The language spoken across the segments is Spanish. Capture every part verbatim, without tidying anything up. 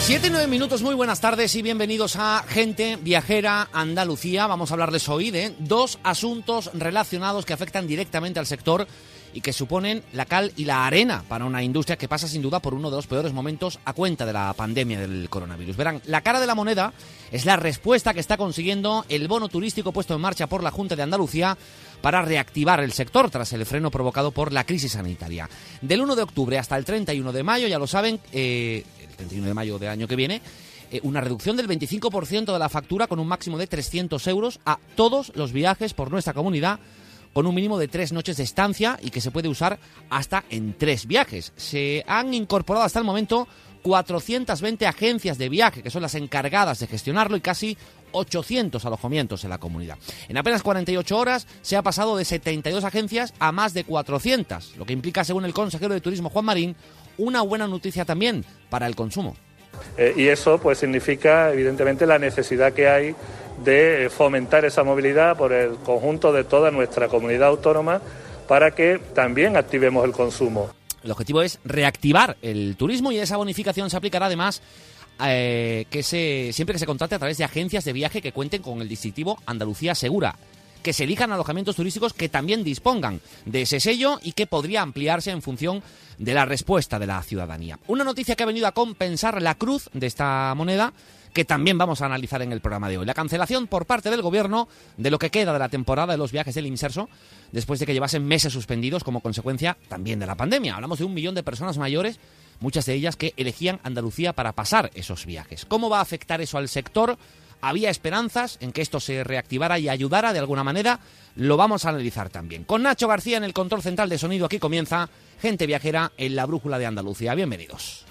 Siete y nueve minutos, muy buenas tardes y bienvenidos a Gente Viajera Andalucía. Vamos a hablarles hoy de dos asuntos relacionados que afectan directamente al sector y que suponen la cal y la arena para una industria que pasa sin duda por uno de los peores momentos a cuenta de la pandemia del coronavirus. Verán, la cara de la moneda es la respuesta que está consiguiendo el bono turístico puesto en marcha por la Junta de Andalucía para reactivar el sector tras el freno provocado por la crisis sanitaria. Del uno de octubre hasta el treinta y uno de mayo, ya lo saben, eh, el treinta y uno de mayo del año que viene, eh, una reducción del veinticinco por ciento de la factura con un máximo de trescientos euros a todos los viajes por nuestra comunidad, con un mínimo de tres noches de estancia y que se puede usar hasta en tres viajes. Se han incorporado hasta el momento cuatrocientas veinte agencias de viaje, que son las encargadas de gestionarlo, y casi ochocientos alojamientos en la comunidad. En apenas cuarenta y ocho horas se ha pasado de setenta y dos agencias a más de cuatrocientas, lo que implica, según el consejero de Turismo Juan Marín, una buena noticia también para el consumo. Eh, y eso pues significa evidentemente la necesidad que hay de fomentar esa movilidad por el conjunto de toda nuestra comunidad autónoma para que también activemos el consumo. El objetivo es reactivar el turismo y esa bonificación se aplicará además eh, que se, siempre que se contrate a través de agencias de viaje que cuenten con el distintivo Andalucía Segura, que se elijan alojamientos turísticos que también dispongan de ese sello y que podría ampliarse en función de la respuesta de la ciudadanía. Una noticia que ha venido a compensar la cruz de esta moneda, que también vamos a analizar en el programa de hoy. La cancelación por parte del Gobierno de lo que queda de la temporada de los viajes del Inserso, después de que llevasen meses suspendidos como consecuencia también de la pandemia. Hablamos de un millón de personas mayores, muchas de ellas que elegían Andalucía para pasar esos viajes. ¿Cómo va a afectar eso al sector? ¿Había esperanzas en que esto se reactivara y ayudara de alguna manera? Lo vamos a analizar también. Con Nacho García en el control central de sonido, aquí comienza Gente Viajera en la Brújula de Andalucía. Bienvenidos.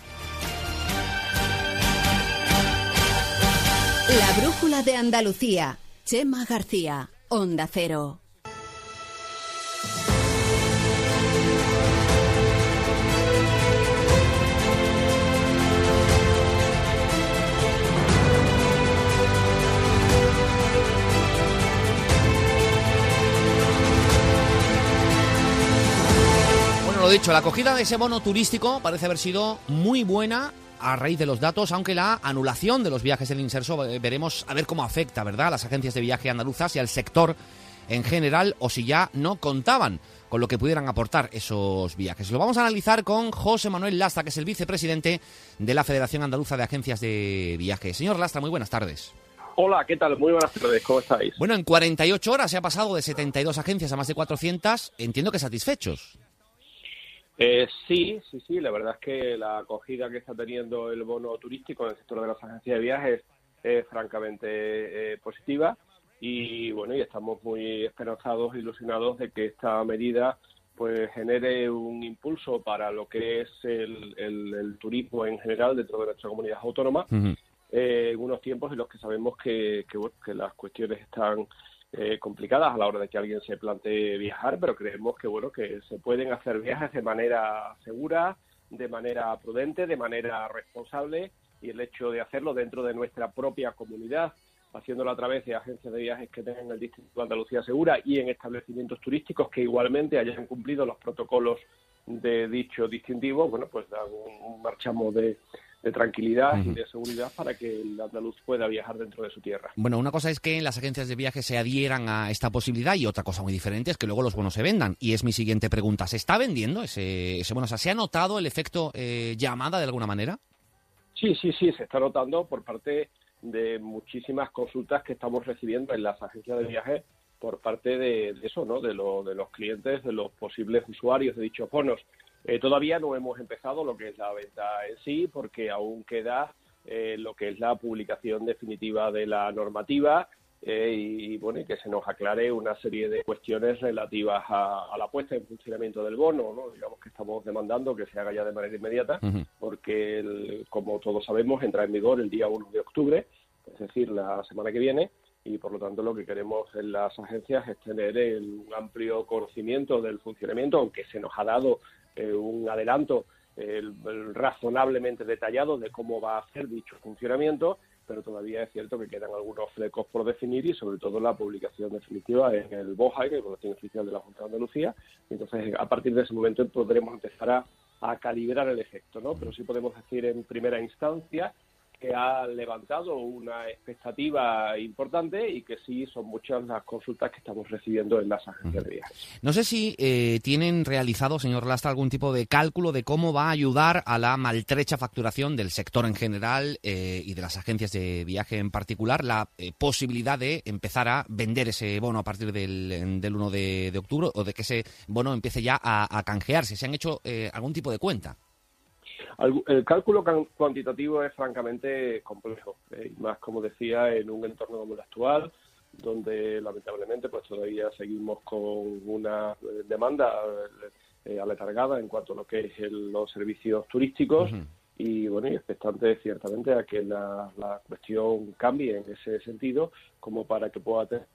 La Brújula de Andalucía. Chema García, Onda Cero. Bueno, lo dicho, la acogida de ese bono turístico parece haber sido muy buena a raíz de los datos, aunque la anulación de los viajes del Inserso veremos a ver cómo afecta, ¿verdad?, a las agencias de viaje andaluzas y al sector en general, o si ya no contaban con lo que pudieran aportar esos viajes. Lo vamos a analizar con José Manuel Lastra, que es el vicepresidente de la Federación Andaluza de Agencias de Viaje. Señor Lastra, muy buenas tardes. Hola, ¿qué tal? Muy buenas tardes, ¿cómo estáis? Bueno, en cuarenta y ocho horas se ha pasado de setenta y dos agencias a más de cuatrocientas, entiendo que satisfechos. Eh, sí, sí, sí, la verdad es que la acogida que está teniendo el bono turístico en el sector de las agencias de viajes es francamente eh, positiva y bueno, y estamos muy esperanzados e ilusionados de que esta medida pues genere un impulso para lo que es el, el, el turismo en general dentro de nuestra comunidad autónoma, uh-huh. eh, en unos tiempos en los que sabemos que, que, bueno, que las cuestiones están Eh, complicadas a la hora de que alguien se plantee viajar, pero creemos que bueno que se pueden hacer viajes de manera segura, de manera prudente, de manera responsable, y el hecho de hacerlo dentro de nuestra propia comunidad, haciéndolo a través de agencias de viajes que tengan el Distrito de Andalucía Segura y en establecimientos turísticos que igualmente hayan cumplido los protocolos de dicho distintivo, bueno, pues dan un, un marchamo de de tranquilidad uh-huh. y de seguridad para que el andaluz pueda viajar dentro de su tierra. Bueno, una cosa es que las agencias de viaje se adhieran a esta posibilidad y otra cosa muy diferente es que luego los bonos se vendan. Y es mi siguiente pregunta. ¿Se está vendiendo ese, ese bono? O sea, ¿se ha notado el efecto eh, llamada de alguna manera? Sí, sí, sí, se está notando por parte de muchísimas consultas que estamos recibiendo en las agencias de viaje por parte de, de eso, ¿no? De, lo, de los clientes, de los posibles usuarios de dichos bonos. Eh, todavía no hemos empezado lo que es la venta en sí, porque aún queda eh, lo que es la publicación definitiva de la normativa eh, y, bueno, y que se nos aclare una serie de cuestiones relativas a, a la puesta en funcionamiento del bono, ¿no? Digamos que estamos demandando que se haga ya de manera inmediata, uh-huh. porque, el, como todos sabemos, entra en vigor el día uno de octubre, es decir, la semana que viene, y por lo tanto lo que queremos en las agencias es tener el, un amplio conocimiento del funcionamiento, aunque se nos ha dado eh, un adelanto el, el razonablemente detallado de cómo va a ser dicho funcionamiento, pero todavía es cierto que quedan algunos flecos por definir y sobre todo la publicación definitiva en el BOJA, que es el Boletín Oficial de la Junta de Andalucía. Entonces, a partir de ese momento podremos empezar a, a calibrar el efecto, ¿no? Pero sí podemos decir en primera instancia que ha levantado una expectativa importante y que sí son muchas las consultas que estamos recibiendo en las agencias de viajes. No sé si eh, tienen realizado, señor Lastra, algún tipo de cálculo de cómo va a ayudar a la maltrecha facturación del sector en general eh, y de las agencias de viaje en particular la eh, posibilidad de empezar a vender ese bono a partir del, del uno de, de octubre o de que ese bono empiece ya a, a canjearse. ¿Se han hecho eh, algún tipo de cuenta? El cálculo cuantitativo es francamente complejo, eh, y más, como decía, en un entorno como el actual, donde lamentablemente pues todavía seguimos con una demanda eh, aletargada en cuanto a lo que es el, los servicios turísticos. Uh-huh. Y bueno, y expectante ciertamente a que la, la cuestión cambie en ese sentido, como para que pueda tener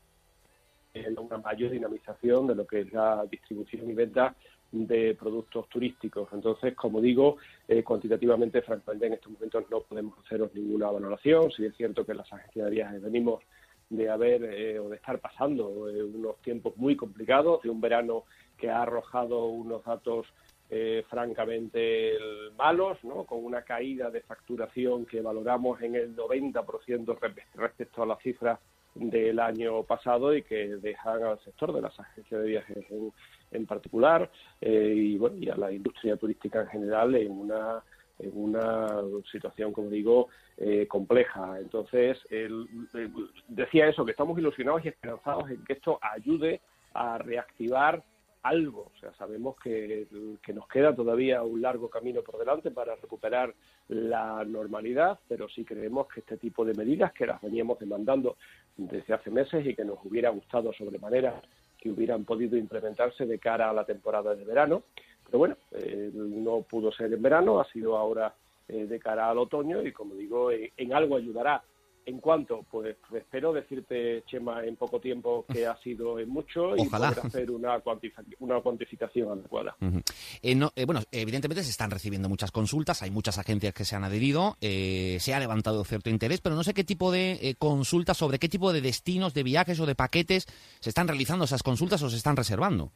una mayor dinamización de lo que es la distribución y venta de productos turísticos. Entonces, como digo, eh, cuantitativamente, francamente, en estos momentos no podemos haceros ninguna valoración. Sí es cierto que las agencias de viajes venimos de haber eh, o de estar pasando eh, unos tiempos muy complicados, de un verano que ha arrojado unos datos eh, francamente malos, ¿no? Con una caída de facturación que valoramos en el noventa por ciento respecto a las cifras del año pasado y que dejan al sector de las agencias de viajes en, en particular eh, y bueno y a la industria turística en general en una en una situación, como digo, eh, compleja. Entonces, el, el, decía eso, que estamos ilusionados y esperanzados en que esto ayude a reactivar algo. O sea, sabemos que, que nos queda todavía un largo camino por delante para recuperar la normalidad, pero sí creemos que este tipo de medidas, que las veníamos demandando desde hace meses y que nos hubiera gustado sobremanera que hubieran podido implementarse de cara a la temporada de verano, pero bueno, eh, no pudo ser en verano, ha sido ahora eh, de cara al otoño y, como digo, eh, en algo ayudará. En cuanto, pues espero decirte, Chema, en poco tiempo que ha sido en mucho y Ojalá. poder hacer una, cuantific- una cuantificación adecuada. Uh-huh. Eh, no, eh, bueno, evidentemente se están recibiendo muchas consultas, hay muchas agencias que se han adherido, eh, se ha levantado cierto interés, pero no sé qué tipo de eh, consultas, sobre qué tipo de destinos, de viajes o de paquetes se están realizando esas consultas o se están reservando.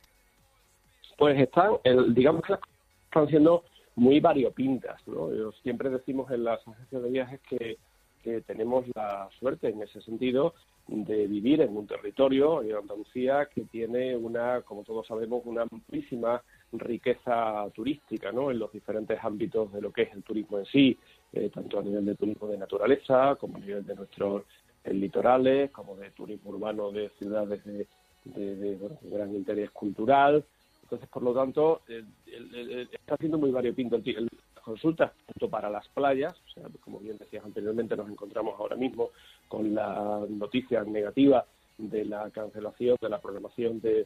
Pues están, el, digamos que las cosas están siendo muy variopintas, ¿no? Siempre decimos en las agencias de viajes que que tenemos la suerte en ese sentido de vivir en un territorio, en Andalucía, que tiene una, como todos sabemos, una amplísima riqueza turística, ¿no? En los diferentes ámbitos de lo que es el turismo en sí, eh, tanto a nivel de turismo de naturaleza, como a nivel de nuestros eh, litorales, como de turismo urbano de ciudades de, de, de, bueno, de gran interés cultural. Entonces, por lo tanto, eh, el, el, el, está siendo muy variopinto el, el consultas, tanto para las playas, o sea, como bien decías anteriormente, nos encontramos ahora mismo con la noticia negativa de la cancelación de la programación de,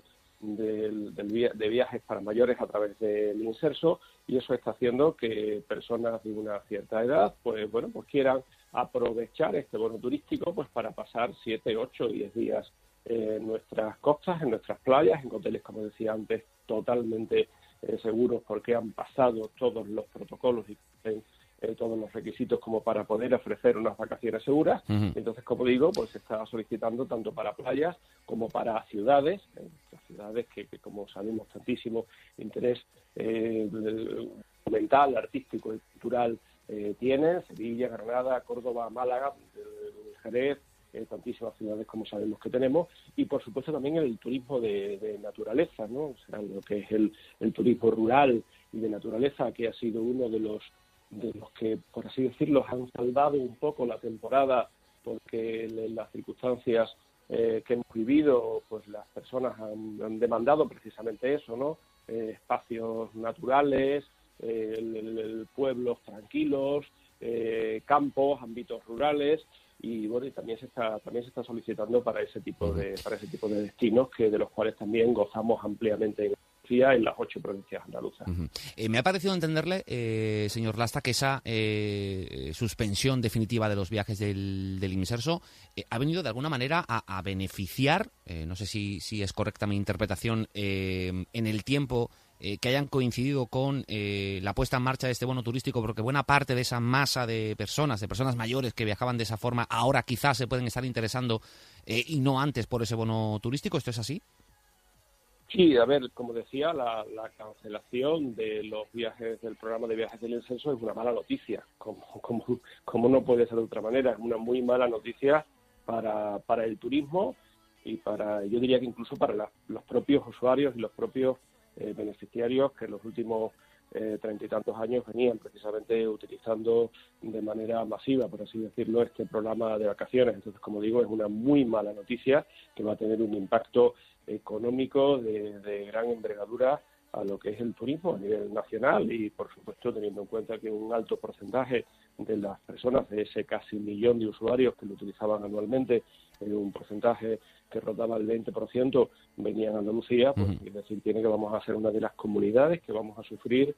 de, de, de viajes para mayores a través del Inserso, y eso está haciendo que personas de una cierta edad, pues bueno, pues quieran aprovechar este bono turístico pues para pasar siete, ocho, diez días en nuestras costas, en nuestras playas, en hoteles, como decía antes, totalmente Eh, seguros porque han pasado todos los protocolos y eh, todos los requisitos como para poder ofrecer unas vacaciones seguras. Uh-huh. Entonces, como digo, pues se está solicitando tanto para playas como para ciudades, eh, ciudades que, que, como sabemos, tantísimo interés eh, mental, artístico y cultural eh, tienen: Sevilla, Granada, Córdoba, Málaga, eh, Jerez, Eh, tantísimas ciudades como sabemos que tenemos, y por supuesto también el turismo de, de naturaleza, ¿no? O sea, lo que es el, el turismo rural y de naturaleza, que ha sido uno de los de los que, por así decirlo, han salvado un poco la temporada, porque en las circunstancias eh, que hemos vivido, pues las personas han, han demandado precisamente eso, ¿no? Eh, espacios naturales, eh, el, el, el pueblos tranquilos, eh, campos, ámbitos rurales. Y bueno, y también se está también se está solicitando para ese tipo de para ese tipo de destinos, que de los cuales también gozamos ampliamente en Andalucía, en las ocho provincias andaluzas. Uh-huh. Eh, me ha parecido entenderle, eh, señor Lastra, que esa eh, suspensión definitiva de los viajes del, del Inserso eh, ha venido de alguna manera a, a beneficiar, eh, no sé si, si es correcta mi interpretación, eh, en el tiempo Eh, que hayan coincidido con eh, la puesta en marcha de este bono turístico, porque buena parte de esa masa de personas, de personas mayores que viajaban de esa forma, ahora quizás se pueden estar interesando eh, y no antes por ese bono turístico. ¿Esto es así? Sí, a ver, como decía, la, la cancelación de los viajes del programa de viajes del Incenso es una mala noticia, como, como, como no puede ser de otra manera, es una muy mala noticia para, para el turismo y para, yo diría que incluso para la, los propios usuarios y los propios eh, beneficiarios que en los últimos eh, treinta y tantos años venían precisamente utilizando de manera masiva, por así decirlo, este programa de vacaciones. Entonces, como digo, es una muy mala noticia que va a tener un impacto económico de, de gran envergadura a lo que es el turismo a nivel nacional y, por supuesto, teniendo en cuenta que un alto porcentaje de las personas, de ese casi millón de usuarios que lo utilizaban anualmente, en un porcentaje que rondaba el veinte por ciento, venían a Andalucía, pues, uh-huh. es decir, tiene que vamos a ser una de las comunidades que vamos a sufrir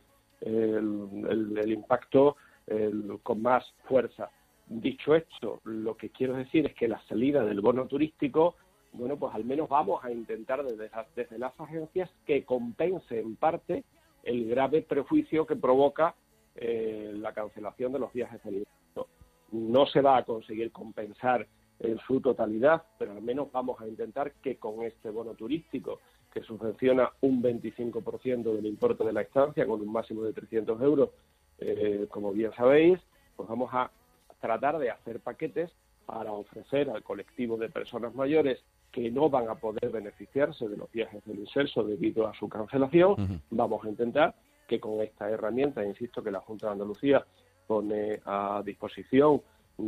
el, el, el impacto el, con más fuerza. Dicho esto, lo que quiero decir es que la salida del bono turístico, bueno, pues al menos vamos a intentar desde, desde las agencias que compense en parte el grave prejuicio que provoca eh, la cancelación de los viajes del Incenso. No se va a conseguir compensar en su totalidad, pero al menos vamos a intentar que con este bono turístico, que subvenciona un veinticinco por ciento del importe de la estancia con un máximo de trescientos euros, eh, como bien sabéis, pues vamos a tratar de hacer paquetes para ofrecer al colectivo de personas mayores que no van a poder beneficiarse de los viajes del Incenso debido a su cancelación. Uh-huh. Vamos a intentar que con esta herramienta, insisto, que la Junta de Andalucía pone a disposición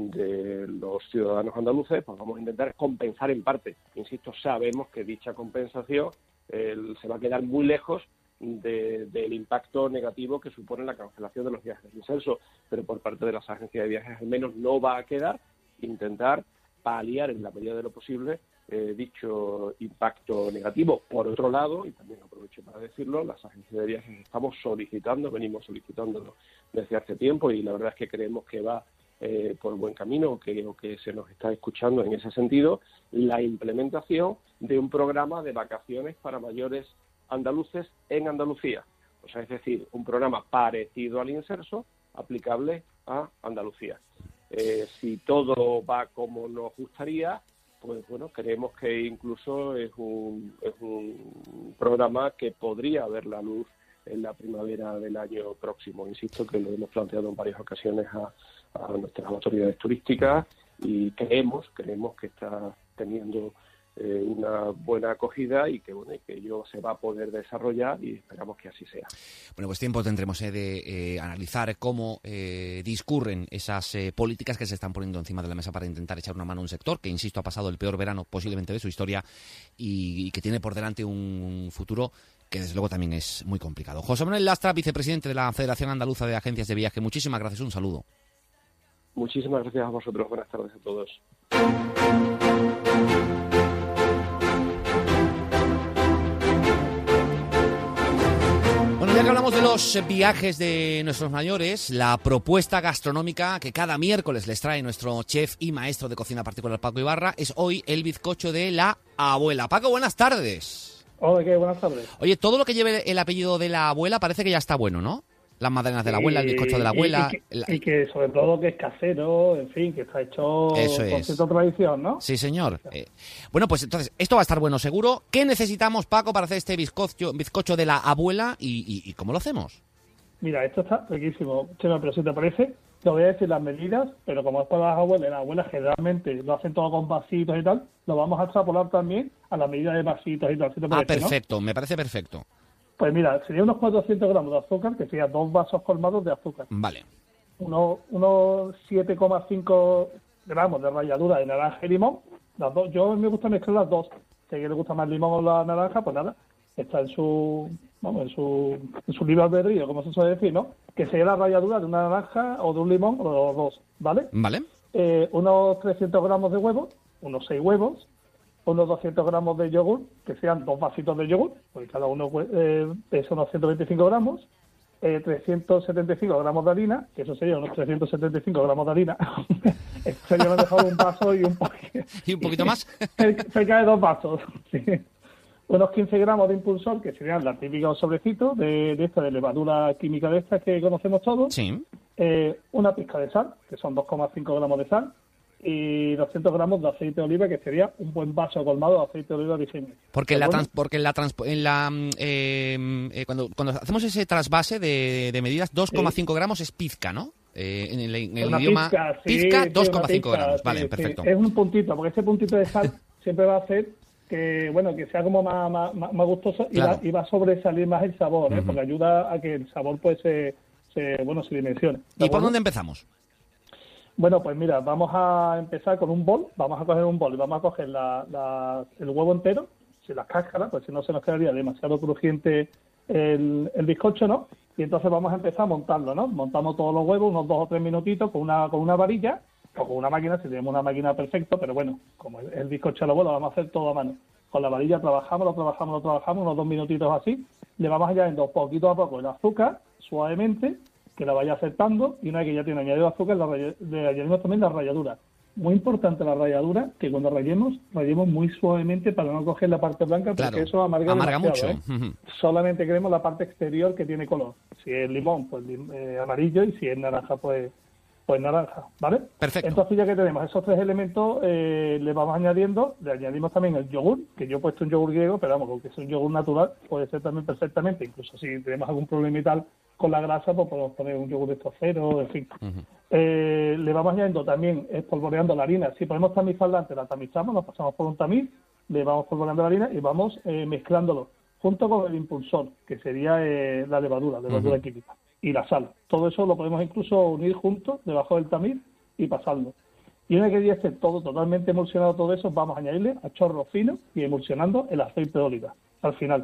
de los ciudadanos andaluces, pues vamos a intentar compensar en parte. Insisto, sabemos que dicha compensación eh, se va a quedar muy lejos de, del impacto negativo que supone la cancelación de los viajes del Incenso, pero por parte de las agencias de viajes al menos no va a quedar intentar paliar en la medida de lo posible eh, dicho impacto negativo. Por otro lado, y también aprovecho para decirlo, las agencias de viajes estamos solicitando, venimos solicitándolo desde hace tiempo y la verdad es que creemos que va eh, por buen camino, que, o que se nos está escuchando en ese sentido, la implementación de un programa de vacaciones para mayores andaluces en Andalucía. O sea, es decir, un programa parecido al Incenso, aplicable a Andalucía. Eh, si todo va como nos gustaría, pues bueno, creemos que incluso es un, es un programa que podría ver la luz en la primavera del año próximo. Insisto que lo hemos planteado en varias ocasiones a, a nuestras autoridades turísticas y creemos, creemos que está teniendo eh, una buena acogida y que bueno, y que ello se va a poder desarrollar y esperamos que así sea. Bueno, pues tiempo tendremos eh, de eh, analizar cómo eh, discurren esas eh, políticas que se están poniendo encima de la mesa para intentar echar una mano a un sector que, insisto, ha pasado el peor verano posiblemente de su historia y, y que tiene por delante un futuro que desde luego también es muy complicado. José Manuel Lastra, vicepresidente de la Federación Andaluza de Agencias de Viaje, muchísimas gracias, un saludo. Muchísimas gracias a vosotros, buenas tardes a todos. Bueno, ya que hablamos de los viajes de nuestros mayores, la propuesta gastronómica que cada miércoles les trae nuestro chef y maestro de cocina particular Paco Ibarra es hoy el bizcocho de la abuela. Paco, buenas tardes. Hola, ¿qué? Buenas tardes. Oye, todo lo que lleve el apellido de la abuela parece que ya está bueno, ¿no? Las magdalenas de la abuela, el bizcocho de la abuela... Y, y, que, la... y que sobre todo que es casero, en fin, que está hecho Eso con es. cierta tradición, ¿no? Sí, señor. Eh, bueno, pues entonces, esto va a estar bueno seguro. ¿Qué necesitamos, Paco, para hacer este bizcocho, bizcocho de la abuela y, y, y cómo lo hacemos? Mira, esto está riquísimo, Chema, pero si te parece, te voy a decir las medidas, pero como es para las abuelas, las abuelas generalmente lo hacen todo con vasitos y tal, lo vamos a extrapolar también a la medida de vasitos y tal, si te parece, Ah, perfecto, ¿no? Me parece perfecto. Pues mira, sería unos cuatrocientos gramos de azúcar, que serían dos vasos colmados de azúcar. Vale. Unos, unos siete coma cinco gramos de ralladura de naranja y limón. Las dos, yo me gusta mezclar las dos. Si a alguien le gusta más limón o la naranja, pues nada, está en su, vamos, en su, en su libre albedrío, como se suele decir, ¿no? Que sería la ralladura de una naranja o de un limón o de los dos, ¿vale? Vale. Eh, unos trescientos gramos de huevos, unos seis huevos, unos doscientos gramos de yogur, que sean dos vasitos de yogur, porque cada uno eh, pesa unos ciento veinticinco gramos, eh, trescientos setenta y cinco gramos de harina, que eso sería unos trescientos setenta y cinco gramos de harina. Sería me he dejado un vaso y un poquito. ¿Y un poquito más? Cerca de dos vasos, sí. Unos quince gramos de impulsor, que serían la típica sobrecito de, de esta, de levadura química de esta que conocemos todos. Sí. Eh, una pizca de sal, que son dos coma cinco gramos de sal. y doscientos gramos de aceite de oliva, que sería un buen vaso colmado de aceite de oliva virgen. Porque en la, trans, porque en la, trans, en la eh, eh, cuando, cuando hacemos ese trasvase de, de medidas, dos coma cinco sí. gramos es pizca, ¿no? Eh, en el, en el idioma pizca, sí, pizca, sí, dos coma cinco pizca, gramos. Sí, vale, sí. perfecto. Es un puntito, porque ese puntito de sal siempre va a hacer que, bueno, que sea como más, más, más gustoso y, claro. va, y va a sobresalir más el sabor, ¿eh? Uh-huh. Porque ayuda a que el sabor pues se, se bueno, se dimensione. ¿Y por bueno? dónde empezamos? Bueno, pues mira, vamos a empezar con un bol, vamos a coger un bol y vamos a coger la, la, el huevo entero, sin las cáscaras, pues si no se nos quedaría demasiado crujiente el, el bizcocho, ¿no? Y entonces vamos a empezar a montarlo, ¿no? Montamos todos los huevos, unos dos o tres minutitos con una con una varilla o con una máquina, si tenemos una máquina perfecto, pero bueno, como el, el bizcocho lo bueno, lo vamos a hacer todo a mano. Con la varilla trabajamos, lo trabajamos, lo trabajamos, unos dos minutitos así, le vamos añadiendo poquito a poco el azúcar, suavemente, que la vaya aceptando, y una vez que ya tiene añadido azúcar, la raya, le añadimos también la ralladura. Muy importante la ralladura, que cuando rayemos, rayemos muy suavemente para no coger la parte blanca, porque claro, eso amarga, amarga mucho. ¿eh? Uh-huh. Solamente queremos la parte exterior que tiene color. Si es limón, pues eh, amarillo, y si es naranja, pues pues naranja, ¿vale? Perfecto. Entonces ya que tenemos esos tres elementos, eh, le vamos añadiendo, le añadimos también el yogur, que yo he puesto un yogur griego, pero vamos, porque es un yogur natural, puede ser también perfectamente, incluso si tenemos algún problema y tal con la grasa, pues podemos poner un yogur de estos cero, en fin. Uh-huh. Eh, le vamos añadiendo también, espolvoreando la harina. Si podemos tamizarla antes, la tamizamos, nos pasamos por un tamiz, le vamos espolvoreando la harina y vamos eh, mezclándolo junto con el impulsor, que sería eh, la levadura, la levadura uh-huh. química, y la sal. Todo eso lo podemos incluso unir juntos debajo del tamiz y pasarlo. Y una vez que ya esté todo totalmente emulsionado, todo eso, vamos a añadirle a chorro fino y emulsionando el aceite de oliva al final.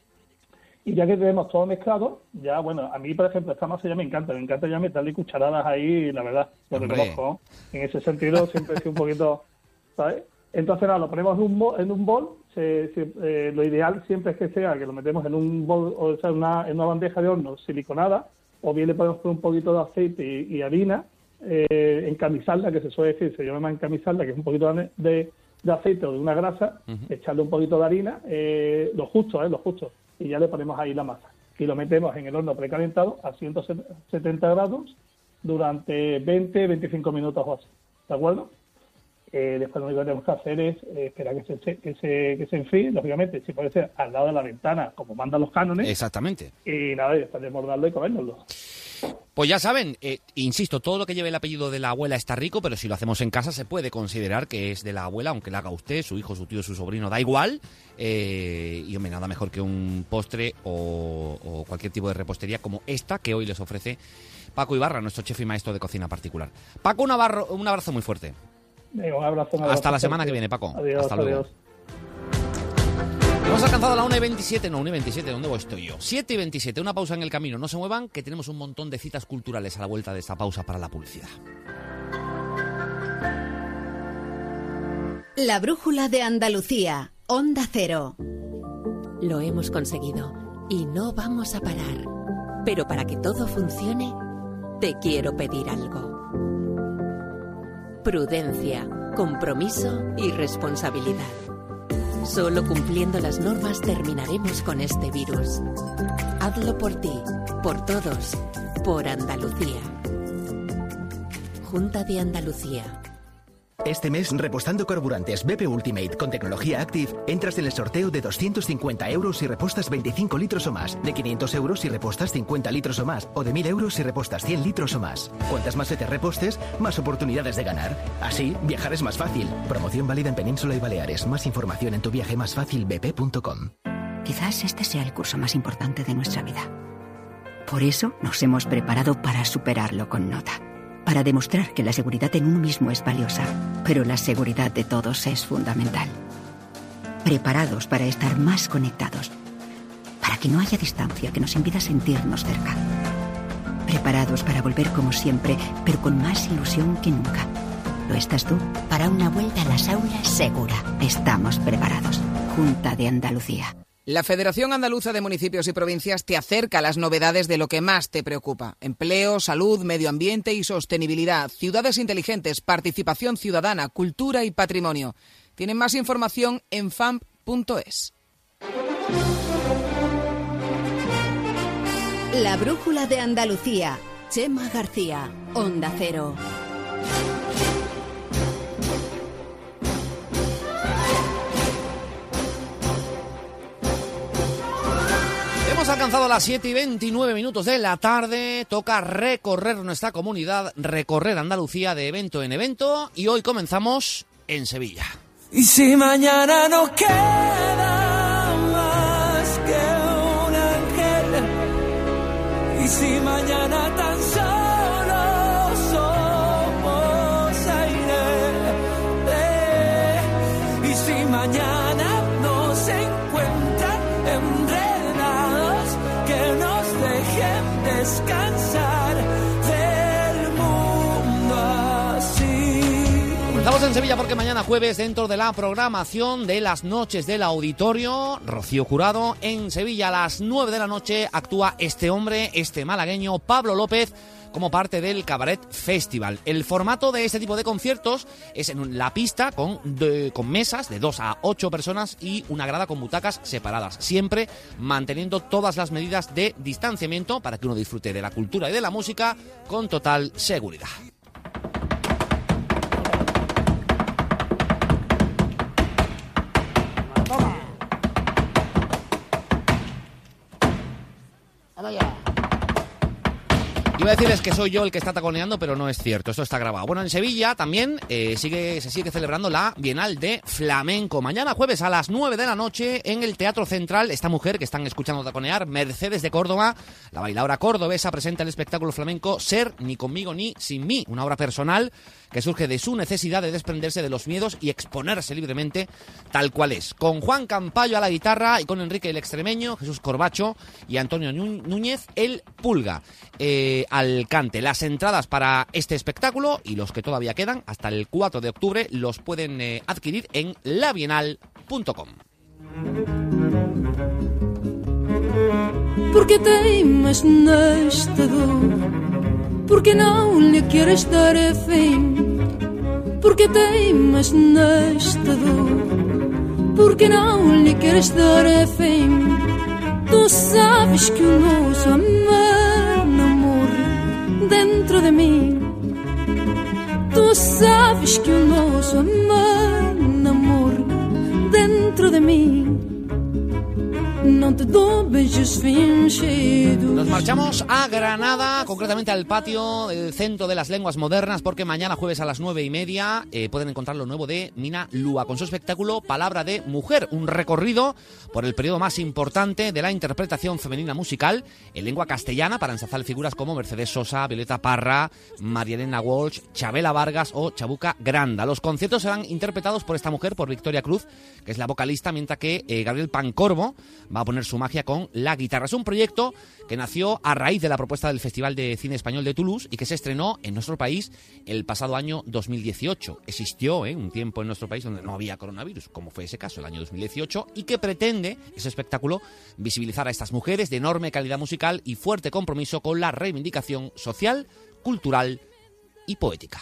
Y ya que tenemos todo mezclado, ya, bueno, a mí, por ejemplo, esta masa ya me encanta, me encanta ya meterle cucharadas ahí, la verdad, lo reconozco, ¿no? En ese sentido siempre he sido un poquito, ¿sabes? Entonces, nada, lo ponemos en un bol, en un bol se, se, eh, lo ideal siempre es que sea que lo metemos en un bol, o sea, una, en una bandeja de horno siliconada, o bien le podemos poner un poquito de aceite y, y harina, eh, encamisarla, que se suele decir, se llama encamisarla, que es un poquito de, de, de aceite o de una grasa, uh-huh. echarle un poquito de harina, eh, lo justo, eh, lo justo, y ya le ponemos ahí la masa. Y lo metemos en el horno precalentado a ciento setenta grados durante veinte a veinticinco minutos o así, ¿de acuerdo? Eh, después lo único que tenemos que hacer es eh, esperar que se, que, se, que se enfríe, lógicamente, si puede ser al lado de la ventana, como mandan los cánones. Exactamente. Y nada, después de mordarlo y comérnoslo. Pues ya saben, eh, insisto, todo lo que lleve el apellido de la abuela está rico, pero si lo hacemos en casa se puede considerar que es de la abuela, aunque lo haga usted, su hijo, su tío, su sobrino, da igual. Eh, y hombre, nada mejor que un postre o, o cualquier tipo de repostería como esta que hoy les ofrece Paco Ibarra, nuestro chef y maestro de cocina particular. Paco, un abrazo, un abrazo muy fuerte. Eh, un abrazo, un abrazo. Hasta la semana que viene, Paco. Adiós, Hasta luego. Adiós. Hemos alcanzado la una y veintisiete, no, una y veintisiete, ¿dónde estoy yo? siete y veintisiete, una pausa en el camino, no se muevan, que tenemos un montón de citas culturales a la vuelta de esta pausa para la publicidad. La brújula de Andalucía, Onda Cero. Lo hemos conseguido y no vamos a parar. Pero para que todo funcione, te quiero pedir algo. Prudencia, compromiso y responsabilidad. Solo cumpliendo las normas terminaremos con este virus. Hazlo por ti, por todos, por Andalucía. Junta de Andalucía. Este mes, repostando carburantes B P Ultimate con tecnología Active, entras en el sorteo de doscientos cincuenta euros si repostas veinticinco litros o más, de quinientos euros si repostas cincuenta litros o más, o de mil euros si repostas cien litros o más. Cuantas más se te repostes, más oportunidades de ganar. Así, viajar es más fácil. Promoción válida en Península y Baleares. Más información en tu viaje más fácil b p punto com. Quizás este sea el curso más importante de nuestra vida. Por eso nos hemos preparado para superarlo con nota. Para demostrar que la seguridad en uno mismo es valiosa, pero la seguridad de todos es fundamental. Preparados para estar más conectados, para que no haya distancia que nos impida sentirnos cerca. Preparados para volver como siempre, pero con más ilusión que nunca. ¿Lo estás tú? Para una vuelta a las aulas segura. Estamos preparados. Junta de Andalucía. La Federación Andaluza de Municipios y Provincias te acerca a las novedades de lo que más te preocupa. Empleo, salud, medio ambiente y sostenibilidad, ciudades inteligentes, participación ciudadana, cultura y patrimonio. Tienen más información en f a m p punto es. La brújula de Andalucía. Chema García, Onda Cero. alcanzado las siete y veintinueve minutos de la tarde, toca recorrer nuestra comunidad, recorrer Andalucía de evento en evento y hoy comenzamos en Sevilla. Y si mañana no queda más que un ángel, y si mañana tan solo somos aire, eh, y si mañana nos encuentran enredados, que nos dejen descansar del mundo así. Estamos en Sevilla porque mañana jueves, dentro de la programación de las noches del auditorio, Rocío Jurado, en Sevilla a las nueve de la noche actúa este hombre, este malagueño, Pablo López, como parte del Cabaret Festival. El formato de este tipo de conciertos es en la pista con, de, con mesas de dos a ocho personas y una grada con butacas separadas, siempre manteniendo todas las medidas de distanciamiento para que uno disfrute de la cultura y de la música con total seguridad. Iba a decirles que soy yo el que está taconeando, pero no es cierto, esto está grabado. Bueno, en Sevilla también eh, sigue, se sigue celebrando la Bienal de Flamenco. Mañana jueves a las nueve de la noche en el Teatro Central, esta mujer que están escuchando taconear, Mercedes de Córdoba, la bailaora cordobesa, presenta el espectáculo flamenco Ser, ni conmigo ni sin mí, una obra personal que surge de su necesidad de desprenderse de los miedos y exponerse libremente tal cual es. Con Juan Campayo a la guitarra y con Enrique el Extremeño, Jesús Corbacho y Antonio Núñez el Pulga eh, al cante. Las entradas para este espectáculo y los que todavía quedan hasta el cuatro de octubre los pueden eh, adquirir en la bienal punto com. Porque teimas nesta dor, porque não lhe queres dar fim, porque teimas nesta dor, porque não lhe queres dar fim. Tu sabes que o nosso amor não morre dentro de mim. Tu sabes que o nosso amor não morre dentro de mim. Nos marchamos a Granada, concretamente al patio del Centro de las Lenguas Modernas, porque mañana jueves a las nueve y media eh, pueden encontrar lo nuevo de Mina Lúa con su espectáculo Palabra de Mujer, un recorrido por el periodo más importante de la interpretación femenina musical en lengua castellana para ensalzar figuras como Mercedes Sosa, Violeta Parra, María Elena Walsh, Chabela Vargas o Chabuca Granda. Los conciertos serán interpretados por esta mujer, por Victoria Cruz, que es la vocalista, mientras que eh, Gabriel Pancorbo va a poner su magia con la guitarra. Es un proyecto que nació a raíz de la propuesta del Festival de Cine Español de Toulouse y que se estrenó en nuestro país el pasado año dos mil dieciocho. Existió ¿eh? un tiempo en nuestro país donde no había coronavirus, como fue ese caso, el año dos mil dieciocho, y que pretende, ese espectáculo, visibilizar a estas mujeres de enorme calidad musical y fuerte compromiso con la reivindicación social, cultural y poética.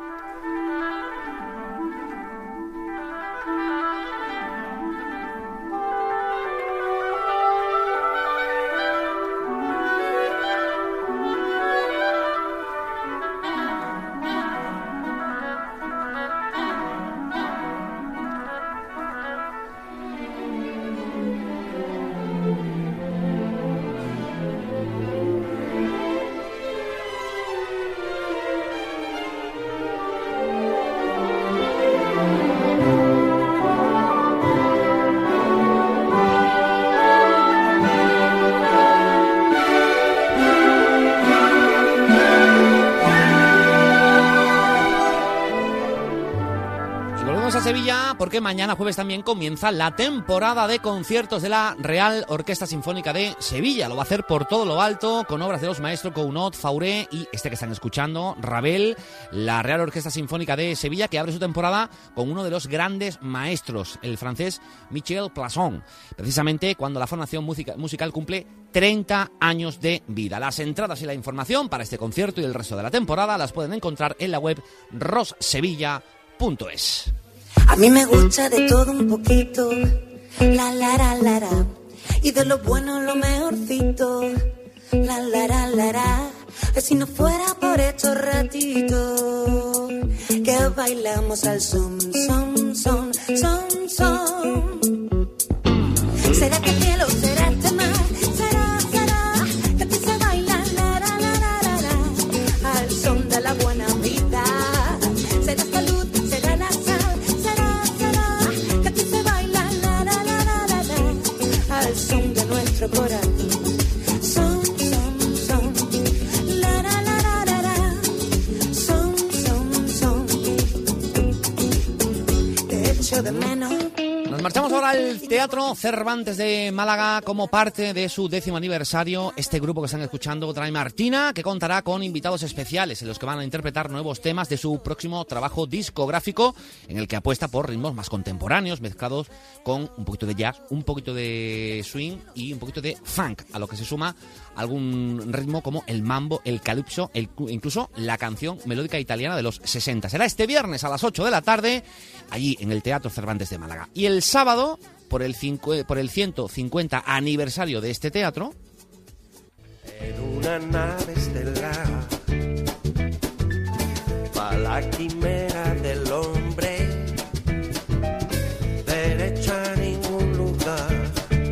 Sevilla, porque mañana jueves también comienza la temporada de conciertos de la Real Orquesta Sinfónica de Sevilla. Lo va a hacer por todo lo alto, con obras de los maestros Gounod, Fauré y este que están escuchando, Ravel. La Real Orquesta Sinfónica de Sevilla, que abre su temporada con uno de los grandes maestros, el francés Michel Plasson, precisamente cuando la formación musica, musical cumple treinta años de vida. Las entradas y la información para este concierto y el resto de la temporada las pueden encontrar en la web ros sevilla punto es. A mí me gusta de todo un poquito, la la la la la, y de lo bueno lo mejorcito, la la la la la. Si no fuera por estos ratitos que bailamos al son, son, son, son, son. ¿Será que el cielo será este mar? ¿Será, por aquí. Son, son, son. La, la, la, la, la, la. Son, son, son. Te echo de menos. Nos marchamos ahora al Teatro Cervantes de Málaga como parte de su décimo aniversario. Este grupo que están escuchando trae Martina, que contará con invitados especiales en los que van a interpretar nuevos temas de su próximo trabajo discográfico, en el que apuesta por ritmos más contemporáneos, mezclados con un poquito de jazz, un poquito de swing y un poquito de funk, a lo que se suma algún ritmo como el mambo, el calipso, el, incluso la canción melódica italiana de los sesenta. Será este viernes a las ocho de la tarde, allí en el Teatro Cervantes de Málaga. Y el sábado, por el, cinco, por el ciento cincuenta aniversario de este teatro, en una nave estelar, va la quimera del hombre, derecha a ningún lugar.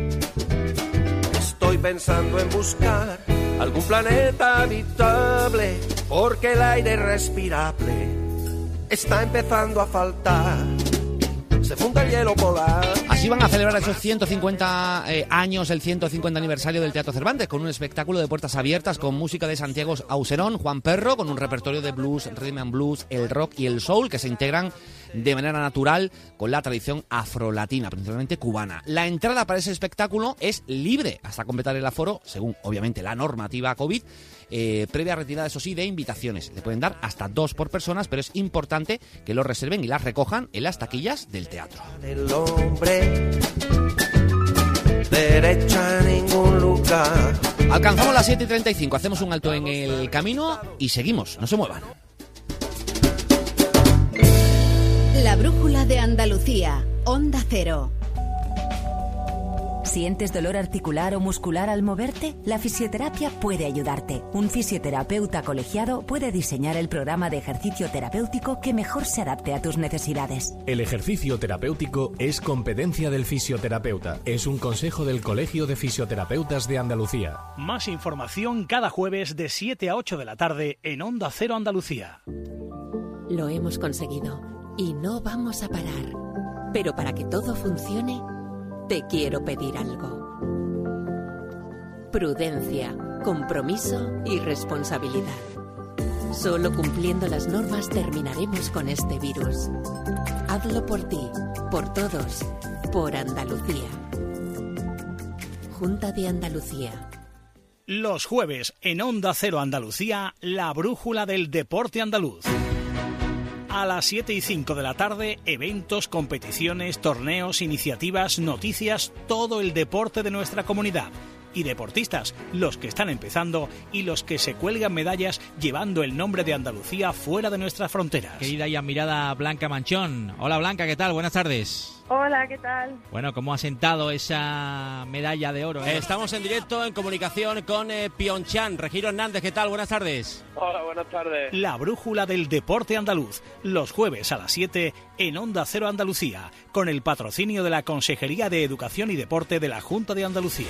Estoy pensando en buscar algún planeta habitable, porque el aire respirable está empezando a faltar. Se funda el hielo polar. Así van a celebrar esos ciento cincuenta eh, años, el ciento cincuenta aniversario del Teatro Cervantes, con un espectáculo de puertas abiertas, con música de Santiago Auserón, Juan Perro, con un repertorio de blues, rhythm and blues, el rock y el soul, que se integran de manera natural con la tradición afrolatina, principalmente cubana. La entrada para ese espectáculo es libre hasta completar el aforo, según obviamente la normativa COVID, eh, previa retirada, eso sí, de invitaciones. Le pueden dar hasta dos por personas, pero es importante que lo reserven y las recojan en las taquillas del teatro. El hombre, derecha a ningún lugar. Alcanzamos las siete y treinta y cinco, hacemos un alto en el camino y seguimos, no se muevan. La brújula de Andalucía, Onda Cero. ¿Sientes dolor articular o muscular al moverte? La fisioterapia puede ayudarte. Un fisioterapeuta colegiado puede diseñar el programa de ejercicio terapéutico que mejor se adapte a tus necesidades. El ejercicio terapéutico es competencia del fisioterapeuta. Es un consejo del Colegio de Fisioterapeutas de Andalucía. Más información cada jueves de siete a ocho de la tarde en Onda Cero Andalucía. Lo hemos conseguido y no vamos a parar. Pero para que todo funcione, te quiero pedir algo. Prudencia, compromiso y responsabilidad. Solo cumpliendo las normas terminaremos con este virus. Hazlo por ti, por todos, por Andalucía. Junta de Andalucía. Los jueves en Onda Cero Andalucía, la brújula del deporte andaluz. A las siete y cinco de la tarde, eventos, competiciones, torneos, iniciativas, noticias, todo el deporte de nuestra comunidad. Y deportistas, los que están empezando y los que se cuelgan medallas llevando el nombre de Andalucía fuera de nuestras fronteras. Querida y admirada Blanca Manchón. Hola Blanca, ¿qué tal? Buenas tardes. Hola, ¿qué tal? Bueno, ¿cómo ha sentado esa medalla de oro? Eh? Estamos en directo en comunicación con eh, Pyeongchang. Regiro Hernández, ¿qué tal? Buenas tardes. Hola, buenas tardes. La brújula del deporte andaluz, los jueves a las siete en Onda Cero Andalucía, con el patrocinio de la Consejería de Educación y Deporte de la Junta de Andalucía.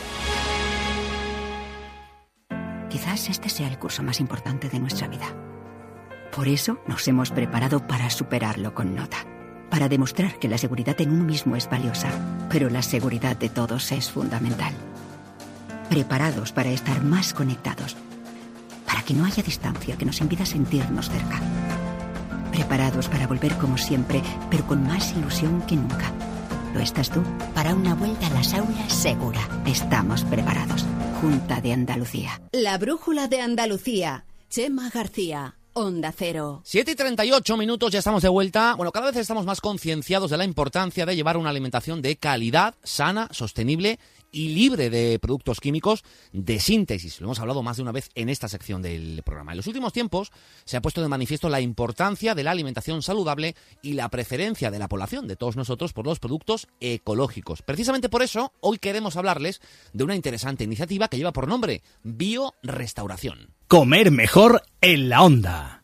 Quizás este sea el curso más importante de nuestra vida. Por eso nos hemos preparado para superarlo con nota. Para demostrar que la seguridad en uno mismo es valiosa, pero la seguridad de todos es fundamental. Preparados para estar más conectados. Para que no haya distancia que nos impida sentirnos cerca. Preparados para volver como siempre, pero con más ilusión que nunca. ¿Lo estás tú? Para una vuelta a las aulas segura. Estamos preparados. Junta de Andalucía. La brújula de Andalucía. Chema García. Onda Cero. siete y treinta y ocho minutos, ya estamos de vuelta. Bueno, cada vez estamos más concienciados de la importancia de llevar una alimentación de calidad, sana, sostenible y libre de productos químicos de síntesis. Lo hemos hablado más de una vez en esta sección del programa. En los últimos tiempos se ha puesto de manifiesto la importancia de la alimentación saludable y la preferencia de la población, de todos nosotros, por los productos ecológicos. Precisamente por eso, hoy queremos hablarles de una interesante iniciativa que lleva por nombre Biorestauración. Comer mejor en la Onda.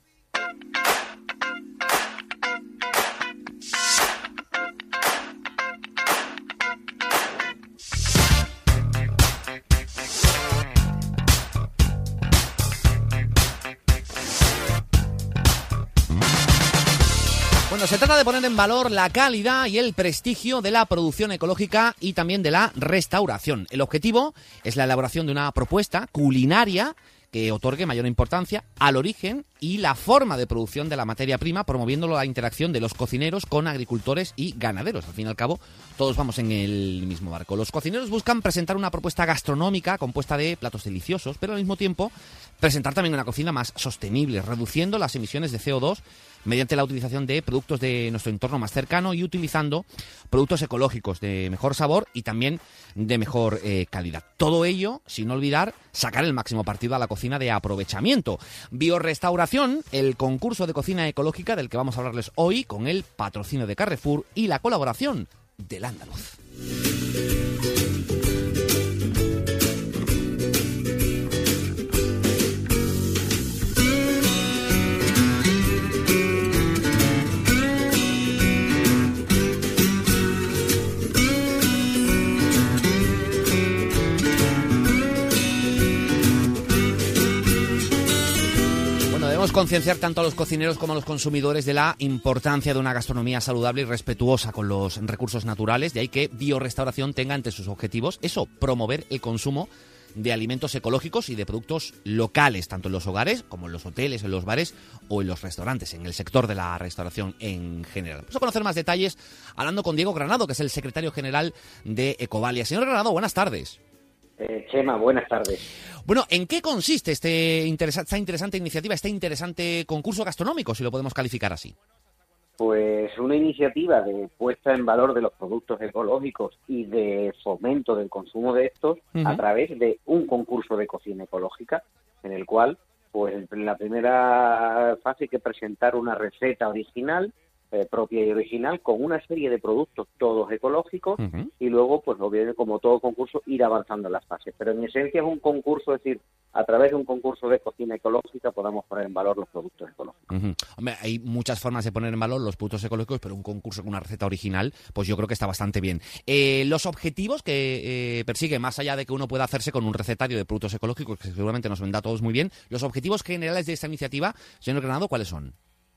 Bueno, se trata de poner en valor la calidad y el prestigio de la producción ecológica y también de la restauración. El objetivo es la elaboración de una propuesta culinaria que otorgue mayor importancia al origen y la forma de producción de la materia prima, promoviendo la interacción de los cocineros con agricultores y ganaderos. Al fin y al cabo, todos vamos en el mismo barco. Los cocineros buscan presentar una propuesta gastronómica compuesta de platos deliciosos, pero al mismo tiempo presentar también una cocina más sostenible, reduciendo las emisiones de C O dos mediante la utilización de productos de nuestro entorno más cercano y utilizando productos ecológicos de mejor sabor y también de mejor eh, calidad. Todo ello, sin olvidar, sacar el máximo partido a la cocina de aprovechamiento. Biorestauración, el concurso de cocina ecológica del que vamos a hablarles hoy, con el patrocinio de Carrefour y la colaboración del Andaluz. Debemos concienciar tanto a los cocineros como a los consumidores de la importancia de una gastronomía saludable y respetuosa con los recursos naturales, de ahí que Biorestauración tenga entre sus objetivos eso, promover el consumo de alimentos ecológicos y de productos locales, tanto en los hogares como en los hoteles, en los bares o en los restaurantes, en el sector de la restauración en general. Vamos a conocer más detalles hablando con Diego Granado, que es el secretario general de Ecovalia. Señor Granado, buenas tardes. Eh, Chema, buenas tardes. Bueno, ¿en qué consiste este interesa- esta interesante iniciativa, este interesante concurso gastronómico, si lo podemos calificar así? Pues una iniciativa de puesta en valor de los productos ecológicos y de fomento del consumo de estos uh-huh. a través de un concurso de cocina ecológica, en el cual, pues en la primera fase hay que presentar una receta original, Eh, propia y original, con una serie de productos todos ecológicos uh-huh. y luego, pues obviamente, como todo concurso, ir avanzando en las fases. Pero en esencia es un concurso, es decir, a través de un concurso de cocina ecológica podamos poner en valor los productos ecológicos. Uh-huh. Hombre, hay muchas formas de poner en valor los productos ecológicos, pero un concurso con una receta original, pues yo creo que está bastante bien. Eh, los objetivos que eh, persigue, más allá de que uno pueda hacerse con un recetario de productos ecológicos, que seguramente nos vendrá a todos muy bien, los objetivos generales de esta iniciativa, señor Granado, ¿cuáles son?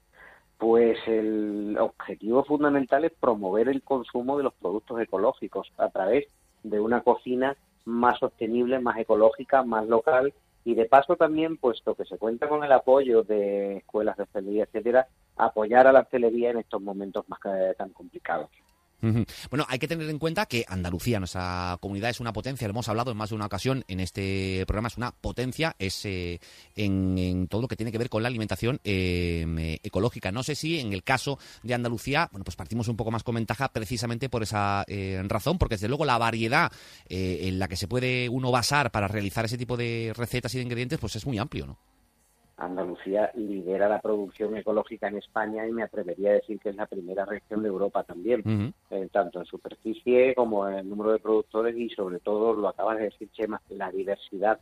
Pues el objetivo fundamental es promover el consumo de los productos ecológicos a través de una cocina más sostenible, más ecológica, más local y de paso también, puesto que se cuenta con el apoyo de escuelas de hostelería, etcétera, apoyar a la hostelería en estos momentos más tan complicados. Uh-huh. Bueno, hay que tener en cuenta que Andalucía, nuestra comunidad, es una potencia, lo hemos hablado en más de una ocasión en este programa, es una potencia es eh, en, en todo lo que tiene que ver con la alimentación eh, ecológica. No sé si en el caso de Andalucía, bueno, pues partimos un poco más con ventaja precisamente por esa eh, razón, porque desde luego la variedad eh, en la que se puede uno basar para realizar ese tipo de recetas y de ingredientes, pues es muy amplio, ¿no? Andalucía lidera la producción ecológica en España y me atrevería a decir que es la primera región de Europa también, uh-huh. eh, tanto en superficie como en el número de productores y sobre todo, lo acabas de decir, Chema, la diversidad.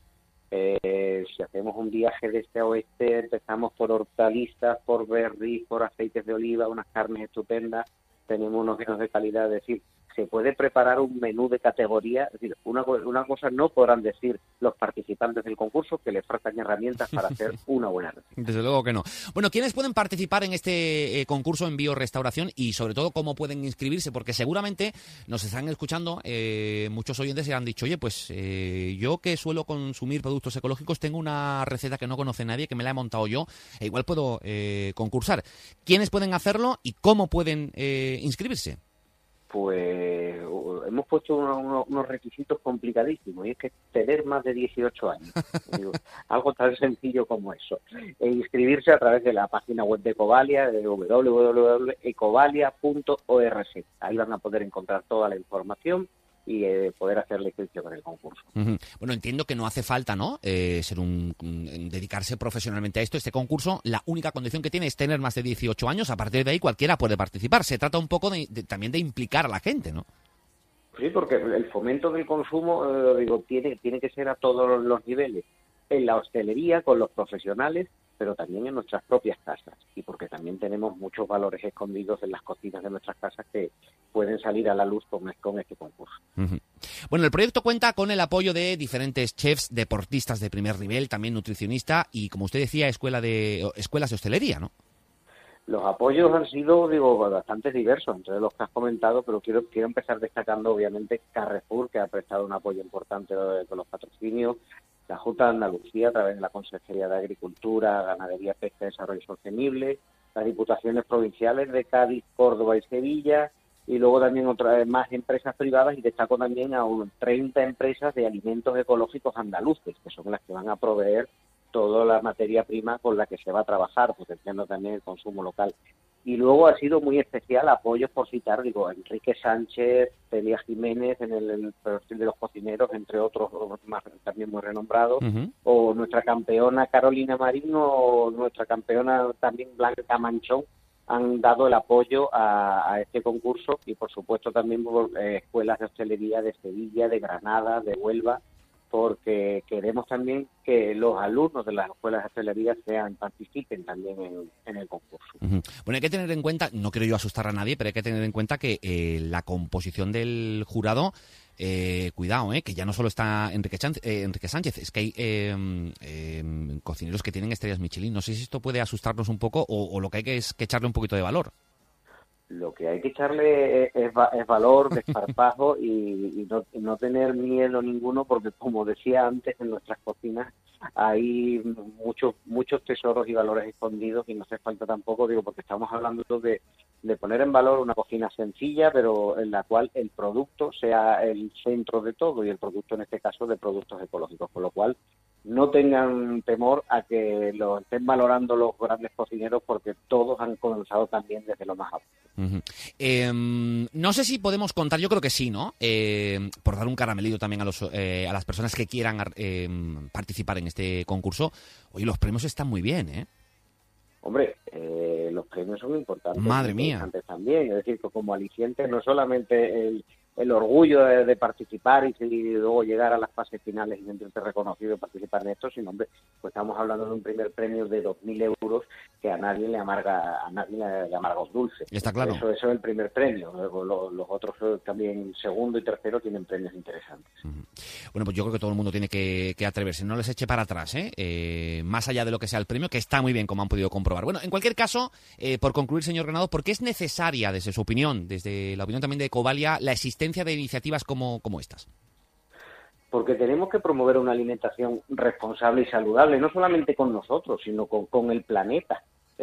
Eh, si hacemos un viaje de este a oeste, empezamos por hortalizas, por berries, por aceites de oliva, unas carnes estupendas, tenemos unos vinos de calidad, es decir, se puede preparar un menú de categoría, es decir, una, una cosa no podrán decir los participantes del concurso, que les faltan herramientas para hacer una buena receta. Desde luego que no. Bueno, ¿quiénes pueden participar en este eh, concurso en Biorestauración y sobre todo cómo pueden inscribirse? Porque seguramente nos están escuchando eh, muchos oyentes y han dicho, oye, pues eh, yo que suelo consumir productos ecológicos tengo una receta que no conoce nadie, que me la he montado yo, e igual puedo eh, concursar. ¿Quiénes pueden hacerlo y cómo pueden eh, inscribirse? Pues hemos puesto uno, uno, unos requisitos complicadísimos y es que tener más de dieciocho años, digo, algo tan sencillo como eso, e inscribirse a través de la página web de Ecovalia, de doble u doble u doble u punto ecovalia punto org. Ahí van a poder encontrar toda la información y eh, poder hacer la inscripción en el concurso. Uh-huh. Bueno, entiendo que no hace falta, ¿no?, eh, ser un, un dedicarse profesionalmente a esto. Este concurso, la única condición que tiene es tener más de dieciocho años. A partir de ahí cualquiera puede participar. Se trata un poco de, de, también de implicar a la gente, ¿no? Sí, porque el fomento del consumo, eh, digo, tiene, tiene que ser a todos los niveles. En la hostelería, con los profesionales, pero también en nuestras propias casas. Y porque también tenemos muchos valores escondidos en las cocinas de nuestras casas que pueden salir a la luz con, con este concurso. Uh-huh. Bueno, el proyecto cuenta con el apoyo de diferentes chefs, deportistas de primer nivel, también nutricionista y, como usted decía, escuela de escuelas de hostelería, ¿no? Los apoyos han sido, digo, bastante diversos, entre los que has comentado, pero quiero quiero empezar destacando, obviamente, Carrefour, que ha prestado un apoyo importante con los patrocinios, la Junta de Andalucía, a través de la Consejería de Agricultura, Ganadería, Pesca y Desarrollo Sostenible, las diputaciones provinciales de Cádiz, Córdoba y Sevilla, y luego también otras más empresas privadas, y destaco también a unas treinta empresas de alimentos ecológicos andaluces, que son las que van a proveer toda la materia prima con la que se va a trabajar, potenciando también el consumo local. Y luego ha sido muy especial apoyos, por citar, digo, Enrique Sánchez, Celia Jiménez en el, el perfil de los cocineros, entre otros más también muy renombrados, uh-huh. o nuestra campeona Carolina Marino, o nuestra campeona también Blanca Manchón, han dado el apoyo a, a este concurso, y por supuesto también por, eh, escuelas de hostelería de Sevilla, de Granada, de Huelva, porque queremos también que los alumnos de las escuelas de hostelería sean, participen también en, en el concurso. Uh-huh. Bueno, hay que tener en cuenta, no quiero yo asustar a nadie, pero hay que tener en cuenta que eh, la composición del jurado, eh, cuidado, eh, que ya no solo está Enrique, Sánchez, eh, Enrique Sánchez, es que hay eh, eh, cocineros que tienen estrellas Michelin. No sé si esto puede asustarnos un poco o, o lo que hay que es que echarle un poquito de valor. Lo que hay que echarle es, es, es valor, desparpajo y, y, no, y no tener miedo ninguno, porque como decía antes, en nuestras cocinas hay muchos muchos tesoros y valores escondidos, y no hace falta tampoco, digo, porque estamos hablando de, de poner en valor una cocina sencilla, pero en la cual el producto sea el centro de todo, y el producto en este caso de productos ecológicos, con lo cual no tengan temor a que lo estén valorando los grandes cocineros, porque todos han comenzado también desde lo más alto. Uh-huh. Eh, no sé si podemos contar, yo creo que sí, ¿no? Eh, por dar un caramelito también a los eh, a las personas que quieran eh, participar en este concurso. Oye, los premios están muy bien, ¿eh? Hombre, eh, los premios son importantes. Madre mía. Importantes también, es decir, que como aliciente no solamente el, el orgullo de, de participar y, y luego llegar a las fases finales y sentirte reconocido y participar en esto, sino, hombre, pues estamos hablando de un primer premio de dos mil euros que a nadie le amarga a nadie le amarga os dulce. Está claro. Eso, eso es el primer premio. Luego, los, los otros también, segundo y tercero, tienen premios interesantes. Uh-huh. Bueno, pues yo creo que todo el mundo tiene que, que atreverse. No les eche para atrás, ¿eh? Eh, más allá de lo que sea el premio, que está muy bien, como han podido comprobar. Bueno, en cualquier caso, eh, por concluir, señor Granado, ¿por qué es necesaria, desde su opinión, desde la opinión también de Ecovalia, la existencia de iniciativas como, como estas? Porque tenemos que promover una alimentación responsable y saludable, no solamente con nosotros, sino con, con el planeta.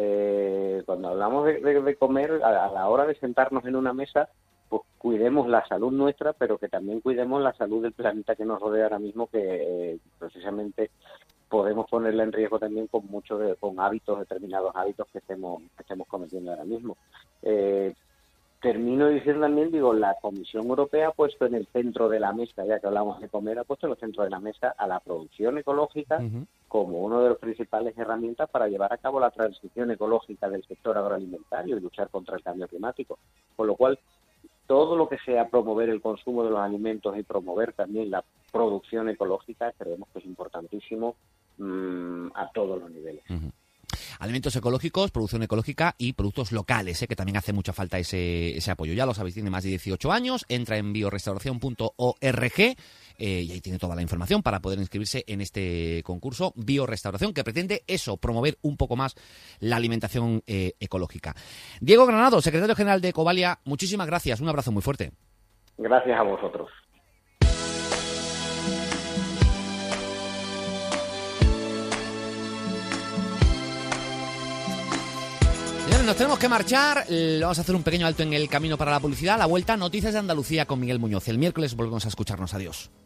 Eh, cuando hablamos de, de, de comer, a, a la hora de sentarnos en una mesa, pues cuidemos la salud nuestra, pero que también cuidemos la salud del planeta que nos rodea ahora mismo, que eh, precisamente podemos ponerla en riesgo también con muchos de, con hábitos, determinados hábitos que estemos, que estemos cometiendo ahora mismo. Eh, Termino diciendo también, digo, la Comisión Europea ha puesto en el centro de la mesa, ya que hablamos de comer, ha puesto en el centro de la mesa a la producción ecológica uh-huh. como una de las principales herramientas para llevar a cabo la transición ecológica del sector agroalimentario y luchar contra el cambio climático. Con lo cual, todo lo que sea promover el consumo de los alimentos y promover también la producción ecológica, creemos que es importantísimo mmm, a todos los niveles. Uh-huh. Alimentos ecológicos, producción ecológica y productos locales, ¿eh? Que también hace mucha falta ese, ese apoyo. Ya lo sabéis, tiene más de dieciocho años, entra en biorestauración punto org eh, y ahí tiene toda la información para poder inscribirse en este concurso Biorestauración, que pretende eso, promover un poco más la alimentación eh, ecológica. Diego Granado, secretario general de Ecovalia, muchísimas gracias, un abrazo muy fuerte. Gracias a vosotros. Nos tenemos que marchar, vamos a hacer un pequeño alto en el camino para la publicidad. A la vuelta, Noticias de Andalucía con Miguel Muñoz. El miércoles volvemos a escucharnos. Adiós.